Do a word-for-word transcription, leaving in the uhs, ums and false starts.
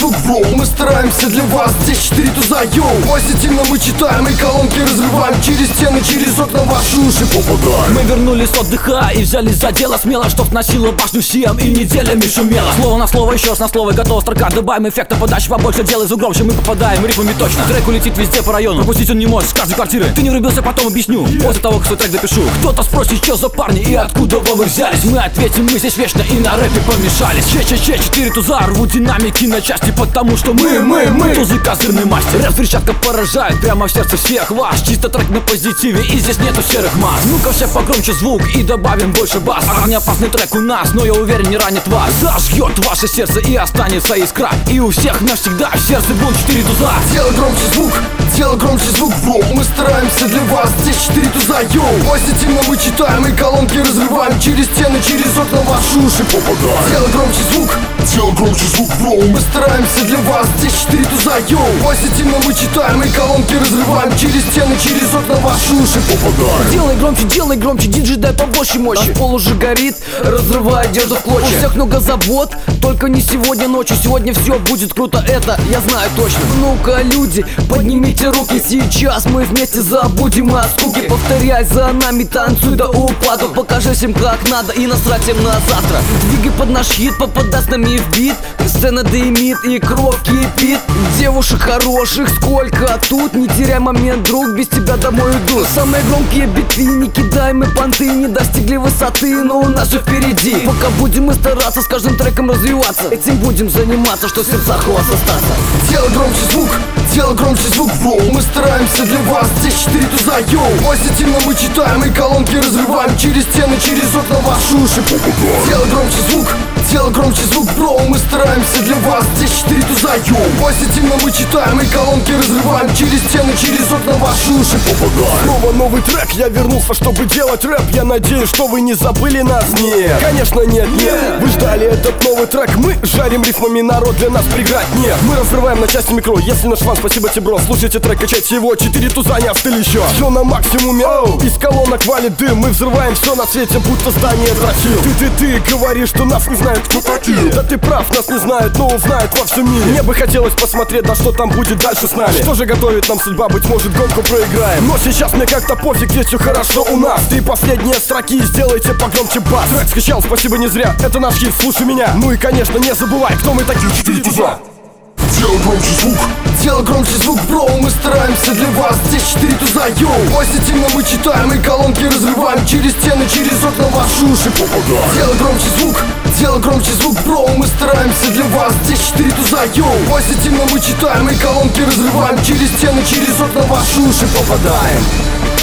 звук, бро. Мы стараемся для вас, здесь четыре туза, йоу. Позитивно мы читаем и колонки разрываем. Через стены, через окна ваши уши попадаем. Мы вернулись с отдыха и взялись за дело смело, что сносило башню всем и неделями шумело. Слово на слово, еще раз на слово, готова строка. Добавим эффекта подачи побольше, делай звук громче. Мы попадаем рифмами точно. Трек улетит везде по району, пропустить он не может с каждой квартиры. Ты не врубился, потом объясню, после того, как свой трек допишу. Кто-то спросит, что за парни и откуда вы взялись. Мы ответим, мы здесь вечно и на рэпе помешались. Че-че-че, четыре туза рвут динамики на части, потому что мы, мы, мы тузы козырный мастер. Рэп взрывчатка поражает прямо в сердце всех вас. Чисто трек на позитиве и здесь нету серых масс. Ну-ка все погромче звук и добавим больше бас. Огнеопасный трек у нас, но я уверен не ранит вас. Зажжет ваше сердце и останется искра. И у всех навсегда в сердце будут четыре туза. Делай громче звук, делай громче звук, бро. Мы стараемся для вас, здесь четыре туза, йоу. Позитивно мы читаем и колонки разрываем. Через стены, через окна ваши уши попадаем. Делай громче звук, делай громче звук, бро. Мы стараемся для вас, здесь четыре туза, йоу. Позитивно мы читаем и колонки разрываем. Через стены, через окна ваши уши попадаем. Делай громче, делай громче, диджей дай побольше мощи. Наш пол уже горит, разрывая одежду в клочья. У всех много забот, только не сегодня ночью. Сегодня все будет круто, это я знаю точно. Ну-ка, люди, поднимите руки. Сейчас мы вместе забудем о скуке. Повторяй за нами, танцуй до упаду. Покажи всем как надо и насрать всем на завтра. Двигай под наш хит, попадай с нами в бит. Сцена дымит и кровь кипит. Девушек хороших сколько тут. Не теряй момент, друг, без тебя домой уйду. Самые громкие биты, не кидай мы понты. Не достигли высоты, но у нас все впереди. Пока будем мы стараться с каждым треком развиваться. Этим будем заниматься, что в сердцах у вас остаться. Делай громче звук, делай громче звук, бро. Мы стараемся для вас, здесь четыре туза, йоу. Позитивно мы читаем и колонки разрываем. Через стены, через окна ваши уши попадаем. Делай громче звук, делай громче звук, бро. Мы стараемся для вас, здесь четыре туза, йоу. Позитивно мы читаем и колонки разрываем. Через стены, через окна ваши уши попадаем. Снова новый трек, я вернулся, чтобы делать рэп. Я надеюсь, что вы не забыли нас. Нет, конечно нет, нет. Вы ждали этот новый трек, мы жарим рифмами, народ для нас преград нет. Мы разрываем на части микро, если наш фан, спасибо тебе, бро. Слушайте трек, качайте его, четыре туза не остыли еще. Все на максимуме, оу. Из колонок валит дым, мы взрываем все на свете, будто здание трахил. Ты-ты-ты говоришь, что нас не знают, кто такие. Да ты прав, нас не знают, но узнают во всем мире. Мне бы хотелось посмотреть, да что там будет дальше с нами. Что же готовит нам судьба, быть может гонку проиграем. Но сейчас мне как-то пофиг, здесь все хорошо у нас. Ты последние строки, сделайте погромче бас. Трек скачал, спасибо не зря, это наш хит, слушай меня. Ну и конечно не забывай, кто мы такие, четыре туза. Делай громче звук, делай громче звук, бро. Мы стараемся для вас, здесь четыре туза, йоу. Позитивно мы читаем и колонки разрываем. Через стены, через окна ваши уши попадаем. Делай громче звук, делай громче звук, бро. Мы стараемся для вас, здесь четыре туза, йоу. Позитивно мы читаем и колонки разрываем. Через стены, через окна ваши уши попадаем.